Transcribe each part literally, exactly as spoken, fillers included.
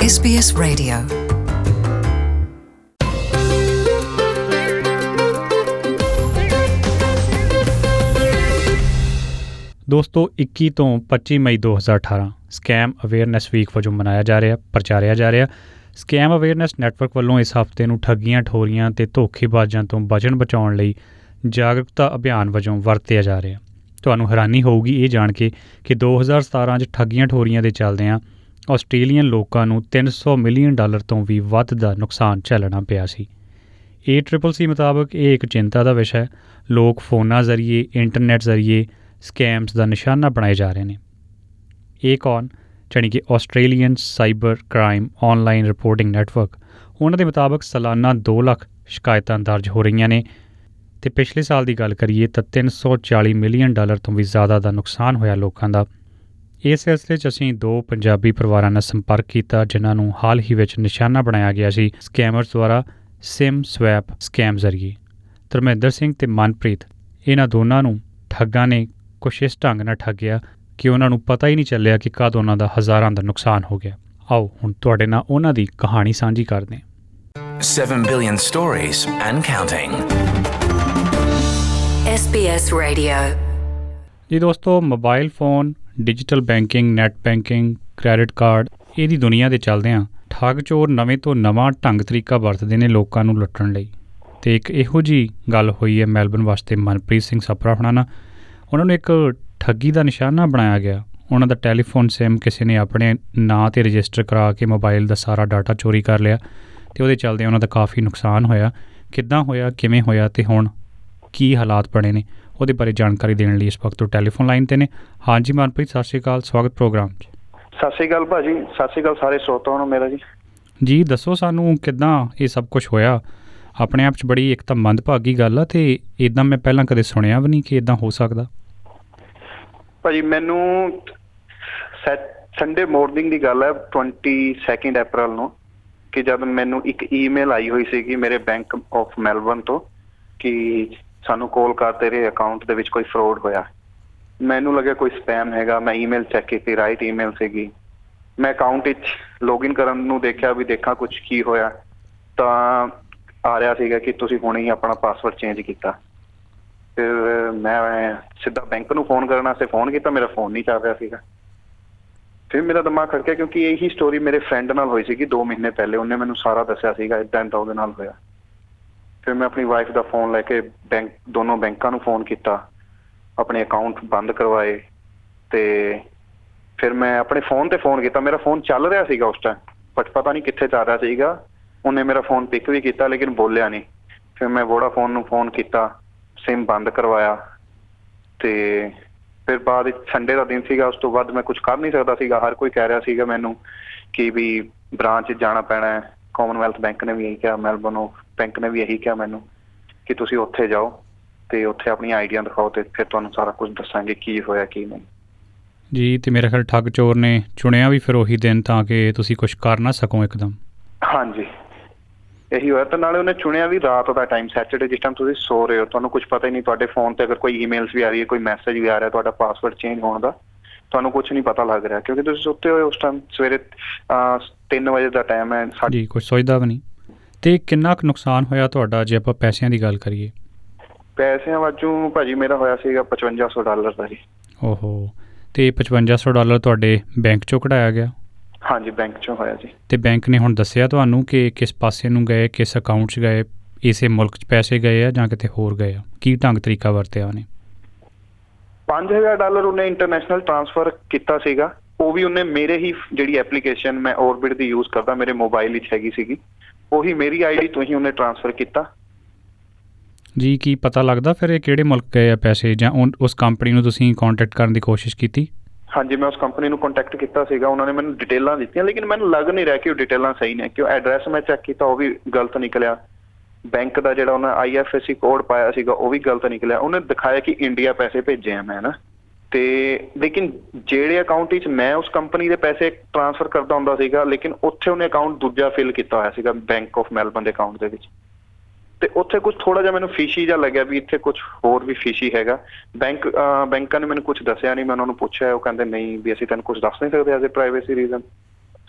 S B S Radio. ਦੋਸਤੋ ਇੱਕੀ ਤੋਂ ਪੱਚੀ ਮਈ ਦੋ ਹਜ਼ਾਰ ਅਠਾਰਾਂ ਸਕੈਮ ਅਵੇਅਰਨੈਸ ਵੀਕ ਵਜੋਂ ਮਨਾਇਆ ਜਾ ਰਿਹਾ ਪ੍ਰਚਾਰਿਆ ਜਾ ਰਿਹਾ ਸਕੈਮ ਅਵੇਅਰਨੈਸ ਨੈਟਵਰਕ ਵੱਲੋਂ ਇਸ ਹਫ਼ਤੇ ਨੂੰ ਠੱਗੀਆਂ ਠੋਰੀਆਂ ਅਤੇ ਧੋਖੇਬਾਜ਼ਾਂ ਤੋਂ ਬਚਣ ਬਚਾਉਣ ਲਈ ਜਾਗਰੂਕਤਾ ਅਭਿਆਨ ਵਜੋਂ ਵਰਤਿਆ ਜਾ ਰਿਹਾ। ਤੁਹਾਨੂੰ ਹੈਰਾਨੀ ਹੋਊਗੀ ਇਹ ਜਾਣ ਕੇ ਕਿ ਦੋ ਹਜ਼ਾਰ ਸਤਾਰਾਂ 'ਚ ਠੱਗੀਆਂ ਠੋਰੀਆਂ ਦੇ ਚੱਲਦਿਆਂ ਆਸਟ੍ਰੇਲੀਅਨ ਲੋਕਾਂ ਨੂੰ ਤਿੰਨ ਸੌ ਮਿਲੀਅਨ ਡਾਲਰ ਤੋਂ ਵੀ ਵੱਧ ਦਾ ਨੁਕਸਾਨ ਝੱਲਣਾ ਪਿਆ ਸੀ। ਏ ਟ੍ਰਿਪਲ ਸੀ ਮੁਤਾਬਕ ਇਹ ਇੱਕ ਚਿੰਤਾ ਦਾ ਵਿਸ਼ਾ ਹੈ। ਲੋਕ ਫੋਨਾਂ ਜ਼ਰੀਏ ਇੰਟਰਨੈਟ ਜ਼ਰੀਏ ਸਕੈਮਸ ਦਾ ਨਿਸ਼ਾਨਾ ਬਣਾਏ ਜਾ ਰਹੇ ਨੇ। ਇਹ ਕੌਣ ਜਾਣੀ ਕਿ Australian cyber crime online reporting network, ਉਹਨਾਂ ਦੇ ਮੁਤਾਬਕ ਸਾਲਾਨਾ ਦੋ ਲੱਖ ਸ਼ਿਕਾਇਤਾਂ ਦਰਜ ਹੋ ਰਹੀਆਂ ਨੇ ਅਤੇ ਪਿਛਲੇ ਸਾਲ ਦੀ ਗੱਲ ਕਰੀਏ ਤਾਂ ਤਿੰਨ ਸੌ ਚਾਲੀ ਮਿਲੀਅਨ ਡਾਲਰ ਤੋਂ ਵੀ ਜ਼ਿਆਦਾ ਦਾ ਨੁਕਸਾਨ ਹੋਇਆ ਲੋਕਾਂ ਦਾ। ਇਸ ਸਿਲਸਿਲੇ 'ਚ ਅਸੀਂ ਦੋ ਪੰਜਾਬੀ ਪਰਿਵਾਰਾਂ ਨਾਲ ਸੰਪਰਕ ਕੀਤਾ ਜਿਨ੍ਹਾਂ ਨੂੰ ਹਾਲ ਹੀ ਵਿੱਚ ਨਿਸ਼ਾਨਾ ਬਣਾਇਆ ਗਿਆ ਸੀ ਸਕੈਮਰਸ ਦੁਆਰਾ ਸਿਮ ਸਵੈਪ ਸਕੈਮ ਜ਼ਰੀਏ। ਧਰਮਿੰਦਰ ਸਿੰਘ ਅਤੇ ਮਨਪ੍ਰੀਤ, ਇਹਨਾਂ ਦੋਨਾਂ ਨੂੰ ਠੱਗਾਂ ਨੇ ਕੁਛ ਇਸ ਢੰਗ ਨਾਲ ਠੱਗਿਆ ਕਿ ਉਹਨਾਂ ਨੂੰ ਪਤਾ ਹੀ ਨਹੀਂ ਚੱਲਿਆ ਕਿ ਕਦ ਉਹਨਾਂ ਦਾ ਹਜ਼ਾਰਾਂ ਦਾ ਨੁਕਸਾਨ ਹੋ ਗਿਆ। ਆਓ ਹੁਣ ਤੁਹਾਡੇ ਨਾਲ ਉਹਨਾਂ ਦੀ ਕਹਾਣੀ ਸਾਂਝੀ ਕਰਦੇ ਹਾਂ। seven billion stories and counting. S B S Radio. ਜੀ ਦੋਸਤੋ, mobile phone, digital banking, net banking, credit card, ਇਹਦੀ ਦੁਨੀਆ ਦੇ ਚੱਲਦਿਆਂ ਠੱਗ ਚੋਰ ਨਵੇਂ ਤੋਂ ਨਵਾਂ ਢੰਗ ਤਰੀਕਾ ਵਰਤਦੇ ਨੇ ਲੋਕਾਂ ਨੂੰ ਲੁੱਟਣ ਲਈ। ਅਤੇ ਇੱਕ ਇਹੋ ਜਿਹੀ ਗੱਲ ਹੋਈ ਹੈ ਮੈਲਬਨ ਵਾਸਤੇ ਮਨਪ੍ਰੀਤ ਸਿੰਘ ਸਪਰਾ ਹੋਣਾ ਨਾਲ। ਉਹਨਾਂ ਨੂੰ ਇੱਕ ਠੱਗੀ ਦਾ ਨਿਸ਼ਾਨਾ ਬਣਾਇਆ ਗਿਆ। ਉਹਨਾਂ ਦਾ ਟੈਲੀਫੋਨ ਸਿਮ ਕਿਸੇ ਨੇ ਆਪਣੇ ਨਾਂ 'ਤੇ ਰਜਿਸਟਰ ਕਰਾ ਕੇ ਮੋਬਾਈਲ ਦਾ ਸਾਰਾ ਡਾਟਾ ਚੋਰੀ ਕਰ ਲਿਆ ਅਤੇ ਉਹਦੇ ਚੱਲਦੇ ਉਹਨਾਂ ਦਾ ਕਾਫੀ ਨੁਕਸਾਨ ਹੋਇਆ। ਕਿੱਦਾਂ ਹੋਇਆ, ਕਿਵੇਂ ਹੋਇਆ ਅਤੇ ਹੁਣ ਕੀ ਹਾਲਾਤ ਬਣੇ ਨੇ, ਉਹਦੇ ਬਾਰੇ ਜਾਣਕਾਰੀ ਦੇਣ ਲਈ ਇਸ ਵਕਤ ਉਹ ਟੈਲੀਫੋਨ ਲਾਈਨ 'ਤੇ ਨੇ। ਹਾਂਜੀ ਮਨਪ੍ਰੀਤ, ਸਤਿ ਸ਼੍ਰੀ ਅਕਾਲ, ਸਵਾਗਤ ਪ੍ਰੋਗਰਾਮ 'ਚ। ਸਤਿ ਸ਼੍ਰੀ ਅਕਾਲ ਭਾਅ ਜੀ। ਸਤਿ ਸ਼੍ਰੀ ਅਕਾਲ ਸਾਰੇ ਸਰੋਤਿਆਂ ਨੂੰ ਮੇਰਾ ਜੀ। ਜੀ ਦੱਸੋ ਸਾਨੂੰ ਕਿੱਦਾਂ ਇਹ ਸਭ ਕੁਛ ਹੋਇਆ। ਆਪਣੇ ਆਪ 'ਚ ਬੜੀ ਇੱਕ ਤਾਂ ਮੰਦਭਾਗੀ ਗੱਲ ਆ ਅਤੇ ਇੱਦਾਂ ਮੈਂ ਪਹਿਲਾਂ ਕਦੇ ਸੁਣਿਆ ਵੀ ਨਹੀਂ ਕਿ ਇੱਦਾਂ ਹੋ ਸਕਦਾ। ਭਾਅ ਜੀ ਮੈਨੂੰ ਸੈ ਸੰਡੇ ਮੋਰਨਿੰਗ ਦੀ ਗੱਲ ਹੈ ਟਵੈਂਟੀ ਸੈਕਿੰਡ ਅਪ੍ਰੈਲ ਨੂੰ ਕਿ ਜਦ ਮੈਨੂੰ ਇੱਕ ਈਮੇਲ ਆਈ ਹੋਈ ਸੀਗੀ ਮੇਰੇ ਬੈਂਕ ਆਫ ਮੈਲਬਰਨ ਤੋਂ ਕਿ ਸਾਨੂੰ ਕੋਲ ਕਰ ਤੇਰੇ ਅਕਾਊਂਟ ਦੇ ਵਿੱਚ ਕੋਈ ਫਰੋਡ ਹੋਇਆ। ਮੈਨੂੰ ਲੱਗਿਆ ਕੋਈ ਸਪੈਮ ਹੈਗਾ। ਮੈਂ ਈਮੇਲ ਚੈੱਕ ਕੀਤੀ, ਰਾਈਟ ਈਮੇਲ ਸੀਗੀ। ਮੈਂ ਅਕਾਊਂਟ ਵਿੱਚ ਲੌਗਇਨ ਕਰਨ ਨੂੰ ਦੇਖਿਆ ਵੀ ਦੇਖਾਂ ਕੁਛ ਕੀ ਹੋਇਆ, ਤਾਂ ਆ ਰਿਹਾ ਸੀਗਾ ਕਿ ਤੁਸੀਂ ਹੁਣੇ ਹੀ ਆਪਣਾ ਪਾਸਵਰਡ ਚੇਂਜ ਕੀਤਾ। ਫਿਰ ਮੈਂ ਸਿੱਧਾ ਬੈਂਕ ਨੂੰ ਫੋਨ ਕਰਨ ਵਾਸਤੇ ਫੋਨ ਕੀਤਾ, ਮੇਰਾ ਫੋਨ ਨਹੀਂ ਚੱਲ ਰਿਹਾ ਸੀਗਾ। ਫਿਰ ਮੇਰਾ ਦਿਮਾਗ ਖੜਕਿਆ ਕਿਉਂਕਿ ਇਹੀ ਸਟੋਰੀ ਮੇਰੇ ਫਰੈਂਡ ਨਾਲ ਹੋਈ ਸੀਗੀ ਦੋ ਮਹੀਨੇ ਪਹਿਲੇ। ਉਹਨੇ ਮੈਨੂੰ ਸਾਰਾ ਦੱਸਿਆ ਸੀਗਾ ਇੱਦਾਂ ਇੱਦਾਂ ਉਹਦੇ ਨਾਲ ਹੋਇਆ। ਫਿਰ ਮੈਂ ਆਪਣੀ ਵਾਈਫ ਦਾ ਫੋਨ ਲੈ ਕੇ ਬੈਂਕ ਦੋਨੋਂ ਬੈਂਕਾਂ ਨੂੰ ਫੋਨ ਕੀਤਾ, ਆਪਣੇ ਅਕਾਊਂਟ ਬੰਦ ਕਰਵਾਏ ਅਤੇ ਫਿਰ ਮੈਂ ਆਪਣੇ ਫੋਨ 'ਤੇ ਫੋਨ ਕੀਤਾ। ਮੇਰਾ ਫੋਨ ਚੱਲ ਰਿਹਾ ਸੀਗਾ ਉਸ ਟਾਈਮ, ਬਟ ਪਤਾ ਨਹੀਂ ਕਿੱਥੇ ਚੱਲ ਰਿਹਾ ਸੀਗਾ। ਉਹਨੇ ਮੇਰਾ ਫੋਨ ਪਿਕ ਵੀ ਕੀਤਾ ਲੇਕਿਨ ਬੋਲਿਆ ਨਹੀਂ। ਫਿਰ ਮੈਂ ਵੋਡਾਫੋਨ ਨੂੰ ਫੋਨ ਕੀਤਾ, ਸਿਮ ਬੰਦ ਕਰਵਾਇਆ ਅਤੇ ਫਿਰ ਬਾਅਦ ਵਿੱਚ ਸੰਡੇ ਦਾ ਦਿਨ ਸੀਗਾ। ਉਸ ਤੋਂ ਬਾਅਦ ਮੈਂ ਕੁਛ ਕਰ ਨਹੀਂ ਸਕਦਾ ਸੀਗਾ। ਹਰ ਕੋਈ ਕਹਿ ਰਿਹਾ ਸੀਗਾ ਮੈਨੂੰ ਕਿ ਵੀ ਬ੍ਰਾਂਚ 'ਚ ਜਾਣਾ ਪੈਣਾ ਹੈ। ਕਾਮਨਵੈਲਥ ਬੈਂਕ ਨੇ ਵੀ ਇਹੀ ਕਿਹਾ, ਮੈਲਬਰਨ ਬੈਂਕ ਨੇ ਵੀ ਇਹੀ ਕਿਹਾ ਮੈਨੂੰ ਕਿ ਤੁਸੀਂ ਉੱਥੇ ਜਾਓ ਅਤੇ ਉੱਥੇ ਆਪਣੀਆਂ ਆਈਡੀਆਂ ਦਿਖਾਓ ਅਤੇ ਫਿਰ ਤੁਹਾਨੂੰ ਸਾਰਾ ਕੁਝ ਦੱਸਾਂਗੇ ਕੀ ਹੋਇਆ ਕੀ ਨਹੀਂ। ਜੀ, ਅਤੇ ਮੇਰੇ ਖਿਆਲ ਠੱਗ ਚੋਰ ਨੇ ਚੁਣਿਆ ਵੀ ਫਿਰ ਉਹੀ ਦਿਨ ਤਾਂ ਕਿ ਤੁਸੀਂ ਕੁਛ ਕਰ ਨਾ ਸਕੋ ਇੱਕਦਮ। ਹਾਂਜੀ, ਇਹੀ ਹੋਇਆ। ਤਾਂ ਨਾਲੇ ਉਹਨੇ ਚੁਣਿਆ ਵੀ ਰਾਤ ਦਾ ਟਾਈਮ, ਸੈਟਰਡੇ, ਜਿਸ ਟਾਈਮ ਤੁਸੀਂ ਸੋ ਰਹੇ ਹੋ। ਤੁਹਾਨੂੰ ਕੁਛ ਪਤਾ ਹੀ ਨਹੀਂ, ਤੁਹਾਡੇ ਫੋਨ 'ਤੇ ਅਗਰ ਕੋਈ ਈਮੇਲਸ ਵੀ ਆ ਰਹੀ ਹੈ, ਕੋਈ ਮੈਸੇਜ ਵੀ ਆ ਰਿਹਾ ਤੁਹਾਡਾ ਪਾਸਵਰਡ ਚੇਂਜ ਹੋਣ ਦਾ, ਤੁਹਾਨੂੰ ਕੁਛ ਨਹੀਂ ਪਤਾ ਲੱਗ ਰਿਹਾ ਕਿਉਂਕਿ ਤੁਸੀਂ ਸੁੱਤੇ ਹੋਏ ਉਸ ਟਾਈਮ। ਸਵੇਰੇ ਤਿੰਨ ਵਜੇ ਦਾ ਟਾਈਮ ਹੈ। ਜੀ, ਕੁਛ ਸੋਚਦਾ ਵੀ ਨਹੀਂ। ਅਤੇ ਕਿੰਨਾ ਕੁ ਨੁਕਸਾਨ ਹੋਇਆ ਤੁਹਾਡਾ ਜੇ ਆਪਾਂ ਪੈਸਿਆਂ ਦੀ ਗੱਲ ਕਰੀਏ? ਪੈਸਿਆਂ ਵਜੋਂ ਭਾਅ ਜੀ ਮੇਰਾ ਹੋਇਆ ਸੀਗਾ ਪਚਵੰਜਾ ਸੌ ਡਾਲਰ ਦਾ ਜੀ। ਓਹੋ, ਅਤੇ ਪਚਵੰਜਾ ਸੌ ਡਾਲਰ ਤੁਹਾਡੇ ਬੈਂਕ 'ਚੋਂ ਕਢਾਇਆ ਗਿਆ? ਹਾਂਜੀ, ਬੈਂਕ 'ਚੋਂ ਹੋਇਆ ਜੀ। ਅਤੇ ਬੈਂਕ ਨੇ ਹੁਣ ਦੱਸਿਆ ਤੁਹਾਨੂੰ ਕਿ ਕਿਸ ਪਾਸੇ ਨੂੰ ਗਏ, ਕਿਸ ਅਕਾਊਂਟ 'ਚ ਗਏ, ਇਸੇ ਮੁਲਕ 'ਚ ਪੈਸੇ ਗਏ ਆ ਜਾਂ ਕਿਤੇ ਹੋਰ ਗਏ ਆ? ਕੀ ਢੰਗ ਤਰੀਕਾ ਵਰਤਿਆ ਉਹਨੇ? ਪੰਜ ਹਜ਼ਾਰ ਡਾਲਰ ਉਹਨੇ ਇੰਟਰਨੈਸ਼ਨਲ ਟ੍ਰਾਂਸਫਰ ਕੀਤਾ ਸੀਗਾ। ਉਹ ਵੀ ਉਹਨੇ ਮੇਰੇ ਹੀ ਜਿਹੜੀ ਐਪਲੀਕੇਸ਼ਨ ਮੈਂ ਔਰਬਿਟ ਦੀ ਯੂਜ਼ ਕਰਦਾ ਮੇਰੇ ਮੋਬਾਈਲ ਵਿੱਚ ਹੈਗੀ ਸੀਗੀ, ਉਹੀ ਮੇਰੀ ਆਈ ਡੀ ਤੋਂ ਹੀ ਉਹਨੇ ਟ੍ਰਾਂਸਫਰ ਕੀਤਾ। ਜੀ, ਕੀ ਪਤਾ ਲੱਗਦਾ ਫਿਰ ਇਹ ਕਿਹੜੇ ਮੁਲਕ ਗਏ ਆ ਪੈਸੇ, ਜਾਂ ਉਸ ਕੰਪਨੀ ਨੂੰ ਤੁਸੀਂ ਕੰਟੈਕਟ ਕਰਨ ਦੀ ਕੋਸ਼ਿਸ਼ ਕੀਤੀ? ਹਾਂਜੀ, ਮੈਂ ਉਸ ਕੰਪਨੀ ਨੂੰ ਕੰਟੈਕਟ ਕੀਤਾ ਸੀਗਾ। ਉਹਨਾਂ ਨੇ ਮੈਨੂੰ ਡਿਟੇਲਾਂ ਦਿੱਤੀਆਂ ਲੇਕਿਨ ਮੈਨੂੰ ਲੱਗ ਨਹੀਂ ਰਿਹਾ ਕਿ ਉਹ ਡਿਟੇਲਾਂ ਸਹੀ ਨੇ ਕਿਉਂ ਐਡਰੈਸ ਮੈਂ ਚੈੱਕ ਕੀਤਾ ਉਹ ਵੀ ਗਲਤ ਨਿਕਲਿਆ। ਬੈਂਕ ਦਾ ਜਿਹੜਾ ਉਹਨਾਂ I F S C code ਪਾਇਆ ਸੀਗਾ ਉਹ ਵੀ ਗਲਤ ਨਿਕਲਿਆ। ਉਹਨੇ ਦਿਖਾਇਆ ਕਿ ਇੰਡੀਆ ਪੈਸੇ ਭੇਜੇ ਆ ਮੈਂ ਨਾ, ਅਤੇ ਲੇਕਿਨ ਜਿਹੜੇ ਅਕਾਊਂਟ ਵਿੱਚ ਮੈਂ ਉਸ ਕੰਪਨੀ ਦੇ ਪੈਸੇ ਟ੍ਰਾਂਸਫਰ ਕਰਦਾ ਹੁੰਦਾ ਸੀਗਾ ਲੇਕਿਨ ਉੱਥੇ ਉਹਨੇ ਅਕਾਊਂਟ ਦੂਜਾ ਫਿਲ ਕੀਤਾ ਹੋਇਆ ਸੀਗਾ ਬੈਂਕ ਆਫ ਮੈਲਬਰਨ ਦੇ ਅਕਾਊਂਟ ਦੇ ਵਿੱਚ। ਅਤੇ ਉੱਥੇ ਕੁਛ ਥੋੜ੍ਹਾ ਜਿਹਾ ਮੈਨੂੰ ਫਿਸ਼ੀ ਜਿਹਾ ਲੱਗਿਆ ਵੀ ਇੱਥੇ ਕੁਛ ਹੋਰ ਵੀ ਫਿਸ਼ੀ ਹੈਗਾ। ਬੈਂਕ ਬੈਂਕਾਂ ਨੇ ਮੈਨੂੰ ਕੁਛ ਦੱਸਿਆ ਨਹੀਂ। ਮੈਂ ਉਹਨਾਂ ਨੂੰ ਪੁੱਛਿਆ, ਉਹ ਕਹਿੰਦੇ ਨਹੀਂ ਵੀ ਅਸੀਂ ਤੈਨੂੰ ਕੁਛ ਦੱਸ ਨਹੀਂ ਸਕਦੇ ਐਜ਼ ਏ ਪ੍ਰਾਈਵੇਸੀ ਰੀਜ਼ਨ।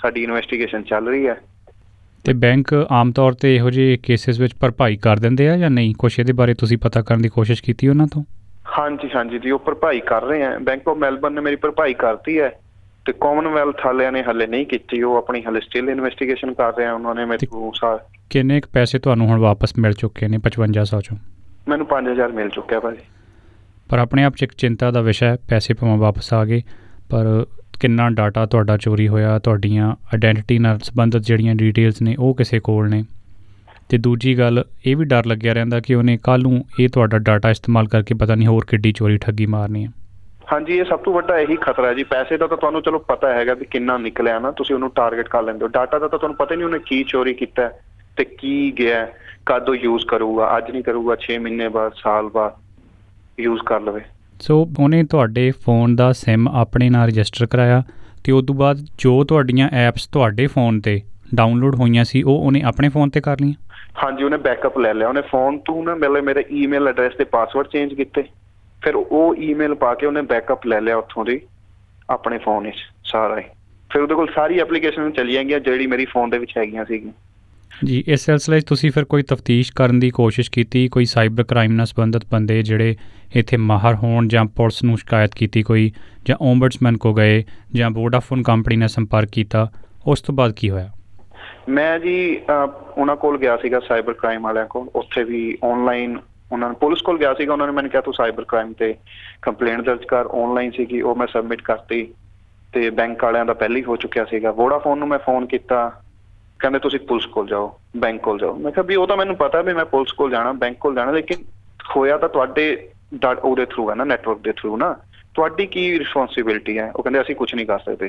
ਸਾਡੀ ਇਨਵੈਸਟੀਗੇਸ਼ਨ ਚੱਲ ਰਹੀ ਹੈ। ਅਤੇ ਬੈਂਕ ਆਮ ਤੌਰ 'ਤੇ ਇਹੋ ਜਿਹੇ ਕੇਸਿਸ ਵਿੱਚ ਭਰਪਾਈ ਕਰ ਦਿੰਦੇ ਆ ਜਾਂ ਨਹੀਂ? ਕੁਛ ਇਹਦੇ ਬਾਰੇ ਤੁਸੀਂ ਪਤਾ ਕਰਨ ਦੀ ਕੋਸ਼ਿਸ਼ ਕੀਤੀ ਉਹਨਾਂ ਤੋਂ? ਹਾਂਜੀ ਹਾਂਜੀ ਜੀ, ਉਹ ਭਰਪਾਈ ਕਰ ਰਹੇ ਹੈ। ਬੈਂਕ ਆਫ ਮੈਲਬਰਨ ਨੇ ਮੇਰੀ ਭਰਪਾਈ ਕਰਤੀ ਹੈ ਤੇ ਕਾਮਨਵੈਲਥ ਵਾਲਿਆਂ ਨੇ ਹਾਲੇ ਨਹੀਂ ਕੀਤੀ। ਉਹ ਆਪਣੀ ਹਾਲੇ ਸਟਿਲ ਇਨਵੈਸਟੀਗੇਸ਼ਨ ਕਰ ਰਹੇ ਆ। ਉਹਨਾਂ ਨੇ ਮੇਰੇ ਕੋਲ ਸਾਰ ਕਿੰਨੇ ਕੁ ਪੈਸੇ ਤੁਹਾਨੂੰ ਹੁਣ ਵਾਪਸ ਮਿਲ ਚੁੱਕੇ ਨੇ ਪਚਵੰਜਾ ਸੌ ਚੋਂ? ਮੈਨੂੰ ਪੰਜ ਹਜ਼ਾਰ ਮਿਲ ਚੁੱਕਿਆ ਭਾਜੀ। ਪਰ ਆਪਣੇ ਆਪ 'ਚ ਇੱਕ ਚਿੰਤਾ ਦਾ ਵਿਸ਼ਾ ਹੈ, ਪੈਸੇ ਭਾਵੇਂ ਵਾਪਸ ਆ ਗਏ ਪਰ ਕਿੰਨਾ ਡਾਟਾ ਤੁਹਾਡਾ ਚੋਰੀ ਹੋਇਆ, ਤੁਹਾਡੀਆਂ ਆਈਡੈਂਟੀਟੀ ਨਾਲ ਸੰਬੰਧਿਤ ਜਿਹੜੀਆਂ ਡੀਟੇਲਸ ਨੇ ਉਹ ਕਿਸੇ ਕੋਲ ਨੇ। ਅਤੇ ਦੂਜੀ ਗੱਲ ਇਹ ਵੀ ਡਰ ਲੱਗਿਆ ਰਹਿੰਦਾ ਕਿ ਉਹਨੇ ਕੱਲ੍ਹ ਨੂੰ ਇਹ ਤੁਹਾਡਾ ਡਾਟਾ ਇਸਤੇਮਾਲ ਕਰਕੇ ਪਤਾ ਨਹੀਂ ਹੋਰ ਕਿੱਡੀ ਚੋਰੀ ਠੱਗੀ ਮਾਰਨੀ ਹੈ। ਹਾਂਜੀ, ਇਹ ਸਭ ਤੋਂ ਵੱਡਾ ਇਹੀ ਖਤਰਾ ਹੈ ਜੀ। ਪੈਸੇ ਦਾ ਤਾਂ ਤੁਹਾਨੂੰ ਚਲੋ ਪਤਾ ਹੈਗਾ ਵੀ ਕਿੰਨਾ ਨਿਕਲਿਆ ਨਾ, ਤੁਸੀਂ ਉਹਨੂੰ ਟਾਰਗੇਟ ਕਰ ਲੈਂਦੇ ਹੋ। ਡਾਟਾ ਦਾ ਤਾਂ ਤੁਹਾਨੂੰ ਪਤਾ ਨਹੀਂ ਉਹਨੇ ਕੀ ਚੋਰੀ ਕੀਤਾ ਤੇ ਕੀ ਗਿਆ, ਕਦੋਂ ਯੂਜ਼ ਕਰੂਗਾ। ਅੱਜ ਨਹੀਂ ਕਰੂਗਾ, ਛੇ ਮਹੀਨੇ ਬਾਅਦ, ਸਾਲ ਬਾਅਦ ਯੂਜ਼ ਕਰ ਲਵੇ। ਸੋ ਉਹਨੇ ਤੁਹਾਡੇ ਫ਼ੋਨ ਦਾ ਸਿਮ ਆਪਣੇ ਨਾਲ ਰਜਿਸਟਰ ਕਰਾਇਆ ਅਤੇ ਉਸ ਤੋਂ ਬਾਅਦ ਜੋ ਤੁਹਾਡੀਆਂ ਐਪਸ ਤੁਹਾਡੇ ਫ਼ੋਨ 'ਤੇ ਡਾਊਨਲੋਡ ਹੋਈਆਂ ਸੀ ਉਹ ਉਹਨੇ ਆਪਣੇ ਫ਼ੋਨ 'ਤੇ ਕਰ ਲਈਆਂ? ਹਾਂਜੀ, ਉਹਨੇ ਬੈਕਅਪ ਲੈ ਲਿਆ। ਉਹਨੇ ਫ਼ੋਨ ਤੋਂ ਨਾ ਮਤਲਬ ਮੇਰੇ ਈਮੇਲ ਐਡਰੈਸ ਤੇ ਪਾਸਵਰਡ ਚੇਂਜ ਕੀਤੇ, ਫਿਰ ਉਹ ਈਮੇਲ ਪਾ ਕੇ ਉਹਨੇ ਬੈਕਅਪ ਲੈ ਲਿਆ ਉੱਥੋਂ ਦੀ ਆਪਣੇ ਫ਼ੋਨ ਵਿੱਚ ਸਾਰਾ ਹੀ। ਫਿਰ ਉਹਦੇ ਕੋਲ ਸਾਰੀ ਐਪਲੀਕੇਸ਼ਨ ਚਲੀਆਂ ਗਈਆਂ ਜਿਹੜੀ ਮੇਰੀ ਫ਼ੋਨ ਦੇ ਵਿੱਚ ਹੈਗੀਆਂ ਸੀਗੀਆਂ। ਜੀ, ਇਸ ਸਿਲਸਿਲੇ 'ਚ ਤੁਸੀਂ ਫਿਰ ਕੋਈ ਤਫਤੀਸ਼ ਕਰਨ ਦੀ ਕੋਸ਼ਿਸ਼ ਕੀਤੀ? ਕੋਈ ਸਾਈਬਰ ਕ੍ਰਾਈਮ ਨਾਲ ਸੰਬੰਧਿਤ ਬੰਦੇ ਜਿਹੜੇ ਇੱਥੇ ਮਾਹਰ ਹੋਣ, ਜਾਂ ਪੁਲਿਸ ਨੂੰ ਸ਼ਿਕਾਇਤ ਕੀਤੀ ਕੋਈ, ਜਾਂ ਓਮਬਡਸਮੈਨ ਕੋ ਗਏ, ਜਾਂ ਵੋਡਾਫੋਨ ਕੰਪਨੀ ਨਾਲ ਸੰਪਰਕ ਕੀਤਾ? ਉਸ ਤੋਂ ਬਾਅਦ ਕੀ ਹੋਇਆ? ਮੈਂ ਜੀ ਉਹਨਾਂ ਕੋਲ ਗਿਆ ਸੀਗਾ, ਸਾਈਬਰ ਕ੍ਰਾਈਮ ਵਾਲਿਆਂ ਕੋਲ। ਉੱਥੇ ਵੀ ਔਨਲਾਈਨ ਉਹਨਾਂ ਨੇ, ਪੁਲਿਸ ਕੋਲ ਗਿਆ ਸੀਗਾ। ਉਹਨਾਂ ਨੇ ਮੈਨੂੰ ਕਿਹਾ ਤੂੰ ਸਾਈਬਰ ਕ੍ਰਾਈਮ 'ਤੇ ਕੰਪਲੇਂਟ ਦਰਜ ਕਰ। ਔਨਲਾਈਨ ਸੀਗੀ, ਉਹ ਮੈਂ ਸਬਮਿਟ ਕਰਤੀ ਅਤੇ ਬੈਂਕ ਵਾਲਿਆਂ ਦਾ ਪਹਿਲਾਂ ਹੀ ਹੋ ਚੁੱਕਿਆ ਸੀਗਾ। ਵੋਡਾਫੋਨ ਨੂੰ ਮੈਂ ਫ਼ੋਨ ਕੀਤਾ, ਕਹਿੰਦੇ ਤੁਸੀਂ ਪੁਲਿਸ ਕੋਲ ਜਾਓ, ਬੈਂਕ ਕੋਲ ਜਾਓ। ਮੈਂ ਕਿਹਾ ਵੀ ਉਹ ਤਾਂ ਮੈਨੂੰ ਪਤਾ ਵੀ ਮੈਂ ਪੁਲਿਸ ਕੋਲ ਜਾਣਾ, ਬੈਂਕ ਕੋਲ ਜਾਣਾ, ਲੇਕਿਨ ਹੋਇਆ ਤਾਂ ਤੁਹਾਡੇ ਡਾ ਉਹਦੇ ਥਰੂ ਹੈ ਨਾ, ਨੈਟਵਰਕ ਦੇ ਥਰੂ ਨਾ, ਤੁਹਾਡੀ ਕੀ ਰਿਸਪੋਂਸੀਬਿਲਿਟੀ ਹੈ? ਉਹ ਕਹਿੰਦੇ ਅਸੀਂ ਕੁਛ ਨਹੀਂ ਕਰ ਸਕਦੇ।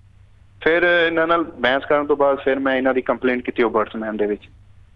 ਫਿਰ ਇਹਨਾਂ ਨਾਲ ਬਹਿਸ ਕਰਨ ਤੋਂ ਬਾਅਦ ਫਿਰ ਮੈਂ ਇਹਨਾਂ ਦੀ ਕੰਪਲੇਂਟ ਕੀਤੀ ਓਮਬਡਸਮੈਨ ਦੇ ਵਿੱਚ।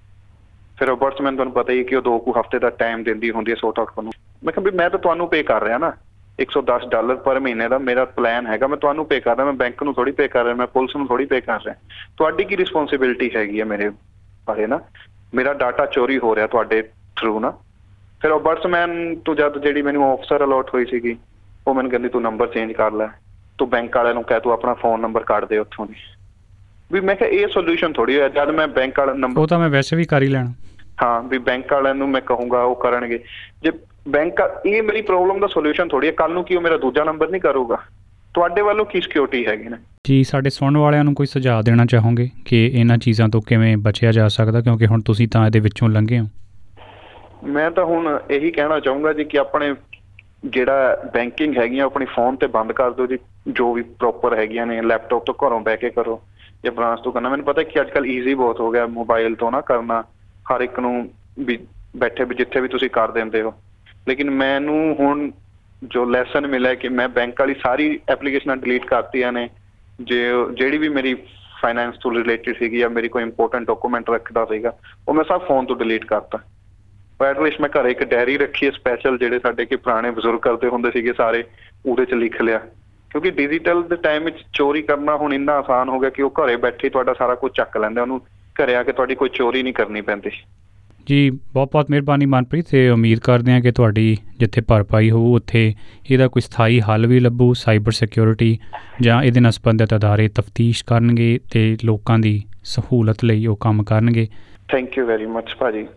ਫਿਰ ਓਮਬਡਸਮੈਨ ਤੁਹਾਨੂੰ ਪਤਾ ਹੀ ਕਿ ਉਹ ਦੋ ਕੁ ਹਫ਼ਤੇ ਦਾ ਟਾਈਮ ਦਿੰਦੀ ਹੁੰਦੀ ਹੈ ਸੌਟ ਆਊਟ ਕਰਨ ਨੂੰ। ਮੈਂ ਕਿਹਾ ਵੀ ਮੈਂ ਤਾਂ ਤੁਹਾਨੂੰ ਪੇ ਕਰ ਰਿਹਾ ਨਾ, ਇੱਕ ਸੌ ਦਸ ਡਾਲਰ ਪਰ ਮਹੀਨੇ ਦਾ ਮੇਰਾ ਪਲਾਨ ਹੈਗਾ, ਮੈਂ ਤੁਹਾਨੂੰ ਪੇ ਕਰ ਰਿਹਾ, ਮੈਂ ਬੈਂਕ ਨੂੰ ਥੋੜ੍ਹੀ ਪੇ ਕਰ ਰਿਹਾ, ਮੈਂ ਪੁਲਿਸ ਨੂੰ ਥੋੜ੍ਹੀ ਪੇ ਕਰ ਰਿਹਾ। ਤੁਹਾਡੀ ਕੀ ਰਿਸਪੋਂਸੀਬਿਲਿਟੀ ਹੈਗੀ ਹੈ ਮੇਰੇ ਬਾਰੇ ਨਾ? ਮੇਰਾ ਡਾਟਾ ਚੋਰੀ ਹੋ ਰਿਹਾ ਤੁਹਾਡੇ ਥਰੂ ਨਾ। ਫਿਰ ਓਮਬਡਸਮੈਨ ਤੋਂ ਜਦ ਜਿਹੜੀ ਮੈਨੂੰ ਆਫਿਸਰ ਅਲੋਟ ਹੋਈ ਸੀਗੀ, ਉਹ ਮੈਨੂੰ ਕਹਿੰਦੀ ਤੂੰ ਨੰਬਰ ਚੇਂਜ ਕਰ ਲੈ, ਤੂੰ ਬੈਂਕ ਵਾਲਿਆਂ ਨੂੰ ਕਹਿ ਤੂੰ ਆਪਣਾ ਫ਼ੋਨ ਨੰਬਰ ਕੱਢ ਦੇ ਉੱਥੋਂ ਦੀ। ਵੀ ਮੈਂ ਕਿਹਾ ਇਹ ਸੋਲਿਊਸ਼ਨ ਥੋੜ੍ਹੀ ਹੋਇਆ। ਜਦ ਮੈਂ ਬੈਂਕ ਵਾਲਾ ਨੰਬਰ, ਉਹ ਤਾਂ ਮੈਂ ਵੈਸੇ ਵੀ ਕਰ ਹੀ ਲੈਣਾ। ਹਾਂ, ਵੀ ਬੈਂਕ ਵਾਲਿਆਂ ਨੂੰ ਮੈਂ ਕਹੂੰਗਾ ਉਹ ਕਰਨਗੇ। ਜੇ ਬੈਂਕ, ਇਹ ਮੇਰੀ ਪ੍ਰੋਬਲਮ ਦਾ ਸੋਲਿਊਸ਼ਨ ਥੋੜ੍ਹੀ ਹੈ। ਕੱਲ੍ਹ ਨੂੰ ਕੀ ਉਹ ਮੇਰਾ ਦੂਜਾ ਨੰਬਰ ਨਹੀਂ ਕਰੂਗਾ? ਤੁਹਾਡੇ ਵੱਲੋਂ ਕੀ ਸਿਕਿਉਰਿਟੀ ਹੈਗੀ ਨੇ? ਜੀ, ਸਾਡੇ ਸੁਣਨ ਵਾਲਿਆਂ ਨੂੰ ਕੋਈ ਸੁਝਾਅ ਦੇਣਾ ਚਾਹੋਗੇ ਕਿ ਇਹਨਾਂ ਚੀਜ਼ਾਂ ਤੋਂ ਕਿਵੇਂ ਬਚਿਆ ਜਾ ਸਕਦਾ, ਕਿਉਂਕਿ ਹੁਣ ਤੁਸੀਂ ਤਾਂ ਇਹਦੇ ਵਿੱਚੋਂ ਲੰਘੇ ਹੋ? ਮੈਂ ਤਾਂ ਹੁਣ ਇਹੀ ਕਹਿਣਾ ਚਾਹੂੰਗਾ ਜੀ ਕਿ ਆਪਣੇ ਜਿਹੜਾ ਬੈਂਕਿੰਗ ਹੈਗੀਆਂ ਆਪਣੀ ਫ਼ੋਨ 'ਤੇ ਬੰਦ ਕਰ ਦਿਓ ਜੀ। ਜੋ ਵੀ ਪ੍ਰੋਪਰ ਹੈਗੀਆਂ ਨੇ, ਲੈਪਟਾਪ ਤੋਂ ਘਰੋਂ ਬਹਿ ਕੇ ਕਰੋ ਜਾਂ ਬ੍ਰਾਂਚ ਤੋਂ ਕਰਨਾ। ਮੈਨੂੰ ਪਤਾ ਕਿ ਅੱਜ ਕੱਲ੍ਹ ਈਜ਼ੀ ਬਹੁਤ ਹੋ ਗਿਆ ਮੋਬਾਈਲ ਤੋਂ ਨਾ ਕਰਨਾ, ਹਰ ਇੱਕ ਨੂੰ ਵੀ ਬੈਠੇ ਵੀ ਜਿੱਥੇ ਵੀ ਤੁਸੀਂ ਕਰ ਦਿੰਦੇ ਹੋ। ਲੇਕਿਨ ਮੈਨੂੰ ਹੁਣ ਜੋ ਲੈਸਨ ਮਿਲਿਆ ਕਿ ਮੈਂ ਬੈਂਕ ਵਾਲੀ ਸਾਰੀ ਐਪਲੀਕੇਸ਼ਨਾਂ ਡਿਲੀਟ ਕਰਤੀਆਂ ਨੇ। ਜੇ ਜਿਹੜੀ ਵੀ ਮੇਰੀ ਫਾਈਨੈਂਸ ਤੋਂ ਰਿਲੇਟਿਡ ਸੀਗੀ ਜਾਂ ਮੇਰੀ ਕੋਈ ਇੰਪੋਰਟੈਂਟ ਡਾਕੂਮੈਂਟ ਰੱਖਦਾ ਸੀਗਾ, ਉਹ ਮੈਂ ਸਭ ਫ਼ੋਨ ਤੋਂ ਡਿਲੀਟ ਕਰਤਾ। ਐਟਲੀਸਟ ਮੈਂ ਘਰੇ ਇੱਕ ਡਾਇਰੀ ਰੱਖੀ ਹੈ ਸਪੈਸ਼ਲ, ਜਿਹੜੇ ਸਾਡੇ ਕਿ ਪੁਰਾਣੇ ਬਜ਼ੁਰਗ ਕਰਦੇ ਹੁੰਦੇ ਸੀਗੇ ਸਾਰੇ, ਉਹਦੇ 'ਚ ਲਿਖ ਲਿਆ। ਕਿਉਂਕਿ ਡਿਜੀਟਲ ਦੇ ਟਾਈਮ ਵਿੱਚ ਚੋਰੀ ਕਰਨਾ ਹੁਣ ਇੰਨਾ ਆਸਾਨ ਹੋ ਗਿਆ ਕਿ ਉਹ ਘਰੇ ਬੈਠੇ ਤੁਹਾਡਾ ਸਾਰਾ ਕੁਝ ਚੱਕ ਲੈਂਦਾ। ਉਹਨੂੰ ਘਰੇ ਆ ਕੇ ਤੁਹਾਡੀ ਕੋਈ ਚੋਰੀ ਨਹੀਂ ਕਰਨੀ ਪੈਂਦੀ। ਜੀ, ਬਹੁਤ ਬਹੁਤ ਮਿਹਰਬਾਨੀ ਮਨਪ੍ਰੀਤ, ਅਤੇ ਉਮੀਦ ਕਰਦੇ ਹਾਂ ਕਿ ਤੁਹਾਡੀ ਜਿੱਥੇ ਭਰਪਾਈ ਹੋਊ ਉੱਥੇ ਇਹਦਾ ਕੋਈ ਸਥਾਈ ਹੱਲ ਵੀ ਲੱਭੂ। ਸਾਈਬਰ ਸਿਕਿਉਰਿਟੀ ਜਾਂ ਇਹਦੇ ਨਾਲ ਸੰਬੰਧਿਤ ਅਦਾਰੇ ਤਫਤੀਸ਼ ਕਰਨਗੇ ਅਤੇ ਲੋਕਾਂ ਦੀ ਸਹੂਲਤ ਲਈ ਉਹ ਕੰਮ ਕਰਨਗੇ। ਥੈਂਕ ਯੂ ਵੈਰੀ ਮੱਚ ਭਾਜੀ।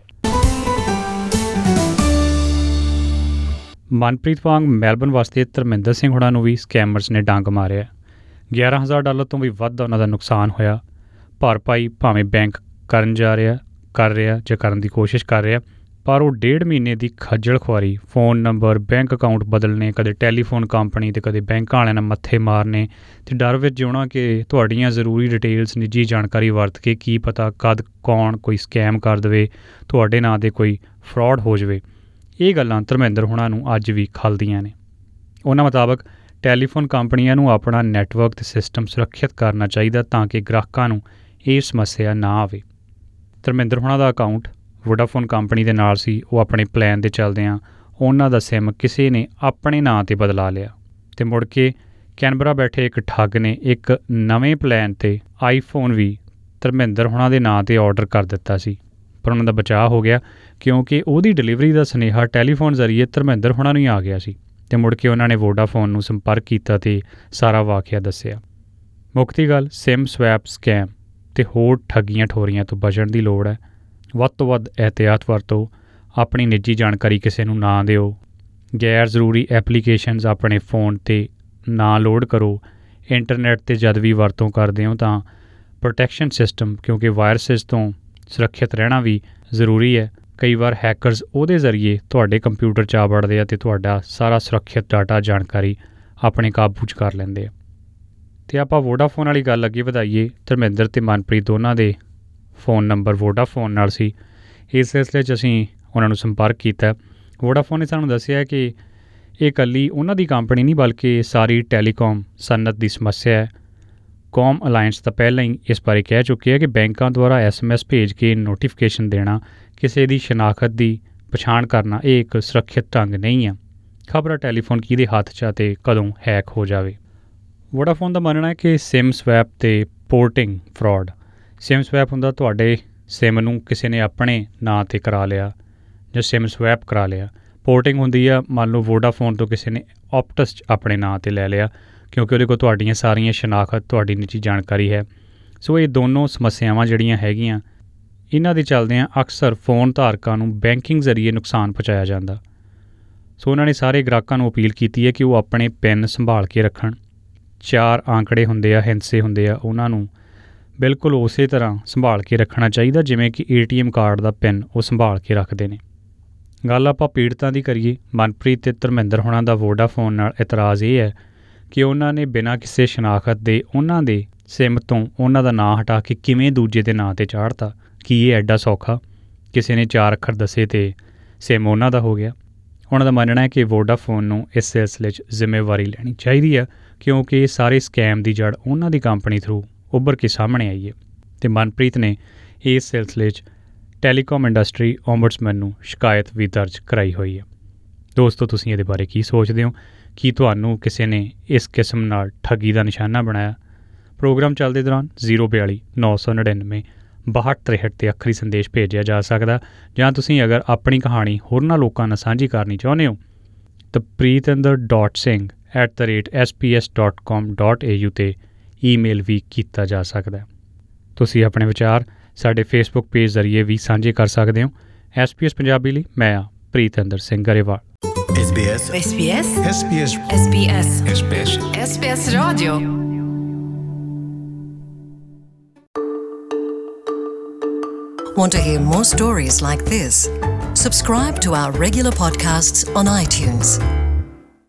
ਮਨਪ੍ਰੀਤ ਵਾਂਗ ਮੈਲਬਰਨ ਵਾਸਤੇ ਧਰਮਿੰਦਰ ਸਿੰਘ ਹੋਣਾ ਨੂੰ ਵੀ ਸਕੈਮਰਸ ਨੇ ਡੰਗ ਮਾਰਿਆ। ਗਿਆਰਾਂ ਹਜ਼ਾਰ ਡਾਲਰ ਤੋਂ ਵੀ ਵੱਧ ਉਹਨਾਂ ਦਾ ਨੁਕਸਾਨ ਹੋਇਆ। ਭਰਪਾਈ ਭਾਵੇਂ ਬੈਂਕ ਕਰਨ ਜਾ ਰਿਹਾ ਕਰ ਰਿਹਾ ਜਾਂ ਕਰਨ ਦੀ ਕੋਸ਼ਿਸ਼ ਕਰ ਰਿਹਾ, ਪਰ ਉਹ ਡੇਢ ਮਹੀਨੇ ਦੀ ਖੱਜਲ ਖੁਆਰੀ, ਫ਼ੋਨ ਨੰਬਰ, ਬੈਂਕ ਅਕਾਊਂਟ ਬਦਲਣੇ, ਕਦੇ ਟੈਲੀਫੋਨ ਕੰਪਨੀ ਅਤੇ ਕਦੇ ਬੈਂਕਾਂ ਵਾਲਿਆਂ ਨਾਲ ਮੱਥੇ ਮਾਰਨੇ, ਅਤੇ ਡਰ ਵਿੱਚ ਜਿਉਣਾ ਕਿ ਤੁਹਾਡੀਆਂ ਜ਼ਰੂਰੀ ਡਿਟੇਲਸ, ਨਿੱਜੀ ਜਾਣਕਾਰੀ ਵਰਤ ਕੇ ਕੀ ਪਤਾ ਕਦ ਕੌਣ ਕੋਈ ਸਕੈਮ ਕਰ ਦੇਵੇ, ਤੁਹਾਡੇ ਨਾਂ 'ਤੇ ਕੋਈ ਫਰਾਡ ਹੋ ਜਾਵੇ। ਇਹ ਗੱਲਾਂ ਧਰਮਿੰਦਰ ਹੋਣਾ ਨੂੰ ਅੱਜ ਵੀ ਖਲਦੀਆਂ ਨੇ। ਉਹਨਾਂ ਮੁਤਾਬਕ ਟੈਲੀਫੋਨ ਕੰਪਨੀਆਂ ਨੂੰ ਆਪਣਾ ਨੈਟਵਰਕ ਅਤੇ ਸਿਸਟਮ ਸੁਰੱਖਿਅਤ ਕਰਨਾ ਚਾਹੀਦਾ ਤਾਂ ਕਿ ਗ੍ਰਾਹਕਾਂ ਨੂੰ ਇਹ ਸਮੱਸਿਆ ਨਾ ਆਵੇ। ਧਰਮਿੰਦਰ ਹੋਣਾ ਦਾ ਅਕਾਊਂਟ ਵੋਡਾਫੋਨ ਕੰਪਨੀ ਦੇ ਨਾਲ ਸੀ। ਉਹ ਆਪਣੇ ਪਲਾਨ ਦੇ ਚੱਲਦਿਆਂ ਉਹਨਾਂ ਦਾ ਸਿਮ ਕਿਸੇ ਨੇ ਆਪਣੇ ਨਾਂ 'ਤੇ ਬਦਲਾ ਲਿਆ ਅਤੇ ਮੁੜ ਕੇ ਕੈਨਬਰਾ ਬੈਠੇ ਇੱਕ ਠੱਗ ਨੇ ਇੱਕ ਨਵੇਂ ਪਲਾਨ 'ਤੇ ਆਈਫੋਨ ਵੀ ਧਰਮਿੰਦਰ ਹੋਣਾ ਦੇ ਨਾਂ 'ਤੇ ਆਰਡਰ ਕਰ ਦਿੱਤਾ ਸੀ। ਪਰ ਉਹਨਾਂ ਦਾ ਬਚਾਅ ਹੋ ਗਿਆ ਕਿਉਂਕਿ ਉਹਦੀ ਡਿਲੀਵਰੀ ਦਾ ਸੁਨੇਹਾ ਟੈਲੀਫੋਨ ਜ਼ਰੀਏ ਧਰਮਿੰਦਰ ਹੋਣਾ ਨੂੰ ਹੀ ਆ ਗਿਆ ਸੀ ਅਤੇ ਮੁੜ ਕੇ ਉਹਨਾਂ ਨੇ ਵੋਡਾਫੋਨ ਨੂੰ ਸੰਪਰਕ ਕੀਤਾ ਅਤੇ ਸਾਰਾ ਵਾਕਿਆ ਦੱਸਿਆ। ਮੁੱਕਤੀ ਗੱਲ ਸਿਮ ਸਵੈਪ ਸਕੈਮ ਅਤੇ ਹੋਰ ਠੱਗੀਆਂ ਠੋਰੀਆਂ ਤੋਂ ਬਚਣ ਦੀ ਲੋੜ ਹੈ। ਵੱਧ ਤੋਂ ਵੱਧ ਇਹਤਿਆਤ ਵਰਤੋ, ਆਪਣੀ ਨਿੱਜੀ ਜਾਣਕਾਰੀ ਕਿਸੇ ਨੂੰ ਨਾ ਦਿਓ, ਗੈਰ ਜ਼ਰੂਰੀ ਐਪਲੀਕੇਸ਼ਨਸ ਆਪਣੇ ਫ਼ੋਨ 'ਤੇ ਨਾ ਲੋਡ ਕਰੋ। ਇੰਟਰਨੈੱਟ 'ਤੇ ਜਦ ਵੀ ਵਰਤੋਂ ਕਰਦੇ ਹੋ ਤਾਂ ਪ੍ਰੋਟੈਕਸ਼ਨ ਸਿਸਟਮ, ਕਿਉਂਕਿ ਵਾਇਰਸਿਸ ਤੋਂ ਸੁਰੱਖਿਅਤ ਰਹਿਣਾ ਵੀ ਜ਼ਰੂਰੀ ਹੈ। ਕਈ ਵਾਰ ਹੈਕਰਸ ਉਹਦੇ ਜ਼ਰੀਏ ਤੁਹਾਡੇ ਕੰਪਿਊਟਰ 'ਚ ਆ ਵੜਦੇ ਆ ਅਤੇ ਤੁਹਾਡਾ ਸਾਰਾ ਸੁਰੱਖਿਅਤ ਡਾਟਾ ਜਾਣਕਾਰੀ ਆਪਣੇ ਕਾਬੂ 'ਚ ਕਰ ਲੈਂਦੇ ਆ। ਅਤੇ ਆਪਾਂ ਵੋਡਾਫੋਨ ਵਾਲੀ ਗੱਲ ਅੱਗੇ ਵਧਾਈਏ। ਧਰਮਿੰਦਰ ਅਤੇ ਮਨਪ੍ਰੀਤ ਦੋਨਾਂ ਦੇ ਫ਼ੋਨ ਨੰਬਰ ਵੋਡਾਫੋਨ ਨਾਲ ਸੀ। ਇਸ ਸਿਲਸਿਲੇ 'ਚ ਅਸੀਂ ਉਹਨਾਂ ਨੂੰ ਸੰਪਰਕ ਕੀਤਾ। ਵੋਡਾਫੋਨ ਨੇ ਸਾਨੂੰ ਦੱਸਿਆ ਕਿ ਇਹ ਇਕੱਲੀ ਉਹਨਾਂ ਦੀ ਕੰਪਨੀ ਨਹੀਂ ਬਲਕਿ ਸਾਰੀ ਟੈਲੀਕਾਮ ਸਨਅਤ ਦੀ ਸਮੱਸਿਆ ਹੈ। ਕੌਮ ਅਲਾਇੰਸ ਤਾਂ ਪਹਿਲਾਂ ਹੀ ਇਸ ਬਾਰੇ ਕਹਿ ਚੁੱਕੀ ਹੈ ਕਿ ਬੈਂਕਾਂ ਦੁਆਰਾ ਐਸ ਐਮ ਐਸ ਭੇਜ ਕੇ ਨੋਟੀਫਿਕੇਸ਼ਨ ਦੇਣਾ, ਕਿਸੇ ਦੀ ਸ਼ਨਾਖਤ ਦੀ ਪਛਾਣ ਕਰਨਾ, ਇਹ ਇੱਕ ਸੁਰੱਖਿਅਤ ਢੰਗ ਨਹੀਂ ਹੈ। ਖਬਰ ਟੈਲੀਫੋਨ ਕਿਹਦੇ ਹੱਥ 'ਚ ਅਤੇ ਕਦੋਂ ਹੈਕ ਹੋ ਜਾਵੇ। ਵੋਡਾਫੋਨ ਦਾ ਮੰਨਣਾ ਹੈ ਕਿ ਸਿਮ ਸਵੈਪ ਅਤੇ ਪੋਰਟਿੰਗ ਫਰਾਡ। ਸਿਮ ਸਵੈਪ ਹੁੰਦਾ ਤੁਹਾਡੇ ਸਿਮ ਨੂੰ ਕਿਸੇ ਨੇ ਆਪਣੇ ਨਾਂ 'ਤੇ ਕਰਾ ਲਿਆ ਜਾਂ ਸਿਮ ਸਵੈਪ ਕਰਾ ਲਿਆ। ਪੋਰਟਿੰਗ ਹੁੰਦੀ ਆ, ਮੰਨ ਲਓ ਵੋਡਾਫੋਨ ਤੋਂ ਕਿਸੇ ਨੇ ਆਪਟਸ 'ਚ ਆਪਣੇ ਨਾਂ 'ਤੇ ਲੈ ਲਿਆ, ਕਿਉਂਕਿ ਉਹਦੇ ਕੋਲ ਤੁਹਾਡੀਆਂ ਸਾਰੀਆਂ ਸ਼ਨਾਖਤ, ਤੁਹਾਡੀ ਨਿੱਜੀ ਜਾਣਕਾਰੀ ਹੈ। ਸੋ ਇਹ ਦੋਨੋਂ ਸਮੱਸਿਆਵਾਂ ਜਿਹੜੀਆਂ ਹੈਗੀਆਂ, ਇਹਨਾਂ ਦੇ ਚੱਲਦਿਆਂ ਅਕਸਰ ਫ਼ੋਨ ਧਾਰਕਾਂ ਨੂੰ ਬੈਂਕਿੰਗ ਜ਼ਰੀਏ ਨੁਕਸਾਨ ਪਹੁੰਚਾਇਆ ਜਾਂਦਾ। ਸੋ ਉਹਨਾਂ ਨੇ ਸਾਰੇ ਗ੍ਰਾਹਕਾਂ ਨੂੰ ਅਪੀਲ ਕੀਤੀ ਹੈ ਕਿ ਉਹ ਆਪਣੇ ਪਿੰਨ ਸੰਭਾਲ ਕੇ ਰੱਖਣ। ਚਾਰ ਆਂਕੜੇ ਹੁੰਦੇ ਆ, ਹਿੰਸੇ ਹੁੰਦੇ ਆ, ਉਹਨਾਂ ਨੂੰ ਬਿਲਕੁਲ ਉਸੇ ਤਰ੍ਹਾਂ ਸੰਭਾਲ ਕੇ ਰੱਖਣਾ ਚਾਹੀਦਾ ਜਿਵੇਂ ਕਿ ਏ ਟੀ ਐਮ ਕਾਰਡ ਦਾ ਪਿੰਨ ਉਹ ਸੰਭਾਲ ਕੇ ਰੱਖਦੇ ਨੇ। ਗੱਲ ਆਪਾਂ ਪੀੜਤਾਂ ਦੀ ਕਰੀਏ। ਮਨਪ੍ਰੀਤ ਅਤੇ ਧਰਮਿੰਦਰ ਹੋਣਾ ਦਾ ਵੋਡਾਫੋਨ ਨਾਲ ਇਤਰਾਜ਼ ਇਹ ਹੈ ਕਿ ਉਹਨਾਂ ਨੇ ਬਿਨਾਂ ਕਿਸੇ ਸ਼ਨਾਖਤ ਦੇ ਉਹਨਾਂ ਦੇ ਸਿਮ ਤੋਂ ਉਹਨਾਂ ਦਾ ਨਾਂ ਹਟਾ ਕੇ ਕਿਵੇਂ ਦੂਜੇ ਦੇ ਨਾਂ 'ਤੇ ਚਾੜ੍ਹਤਾ। ਕੀ ਇਹ ਐਡਾ ਸੌਖਾ? ਕਿਸੇ ਨੇ ਚਾਰ ਅੱਖਰ ਦੱਸੇ ਅਤੇ ਸਿਮ ਉਹਨਾਂ ਦਾ ਹੋ ਗਿਆ। ਉਹਨਾਂ ਦਾ ਮੰਨਣਾ ਹੈ ਕਿ ਵੋਡਾਫੋਨ ਨੂੰ ਇਸ ਸਿਲਸਿਲੇ 'ਚ ਜ਼ਿੰਮੇਵਾਰੀ ਲੈਣੀ ਚਾਹੀਦੀ ਹੈ, ਕਿਉਂਕਿ ਇਹ ਸਾਰੇ ਸਕੈਮ ਦੀ ਜੜ ਉਹਨਾਂ ਦੀ ਕੰਪਨੀ ਥਰੂ ਉੱਭਰ ਕੇ ਸਾਹਮਣੇ ਆਈ ਹੈ। ਅਤੇ ਮਨਪ੍ਰੀਤ ਨੇ ਇਸ ਸਿਲਸਿਲੇ 'ਚ ਟੈਲੀਕਾਮ ਇੰਡਸਟਰੀ ਓਮਬਡਸਮੈਨ ਨੂੰ ਸ਼ਿਕਾਇਤ ਵੀ ਦਰਜ ਕਰਾਈ ਹੋਈ ਹੈ। ਦੋਸਤੋ, ਤੁਸੀਂ ਇਹਦੇ ਬਾਰੇ ਕੀ ਸੋਚਦੇ ਹੋ? ਕੀ ਤੁਹਾਨੂੰ ਕਿਸੇ ਨੇ ਇਸ ਕਿਸਮ ਨਾਲ ਠੱਗੀ ਦਾ ਨਿਸ਼ਾਨਾ ਬਣਾਇਆ? ਪ੍ਰੋਗਰਾਮ ਚੱਲਦੇ ਦੌਰਾਨ ਜ਼ੀਰੋ ਬਿਆਲੀ ਨੌ ਸੌ ਨੜਿਨਵੇਂ ਬਾਹਠ ਤ੍ਰੇਹਠ 'ਤੇ ਅੱਖਰੀ ਸੰਦੇਸ਼ ਭੇਜਿਆ ਜਾ ਸਕਦਾ। ਜਾਂ ਤੁਸੀਂ ਅਗਰ ਆਪਣੀ ਕਹਾਣੀ ਹੋਰਨਾਂ ਲੋਕਾਂ ਨਾਲ ਸਾਂਝੀ ਕਰਨੀ ਚਾਹੁੰਦੇ ਹੋ ਤਾਂ Pritinder dot Singh at the rate S P S dot com dot A U 'ਤੇ ਈਮੇਲ ਵੀ ਕੀਤਾ ਜਾ ਸਕਦਾ। ਤੁਸੀਂ ਆਪਣੇ ਵਿਚਾਰ ਸਾਡੇ ਫੇਸਬੁੱਕ ਪੇਜ ਜ਼ਰੀਏ ਵੀ ਸਾਂਝੇ ਕਰ ਸਕਦੇ ਹੋ। ਐਸ ਪੀ ਐਸ ਪੰਜਾਬੀ ਲਈ ਮੈਂ ਹਾਂ Pritinder Singh Grewal. S B S S B S S B S S B S S B S S B S Radio. Want to hear more stories like this? Subscribe to our regular podcasts on iTunes.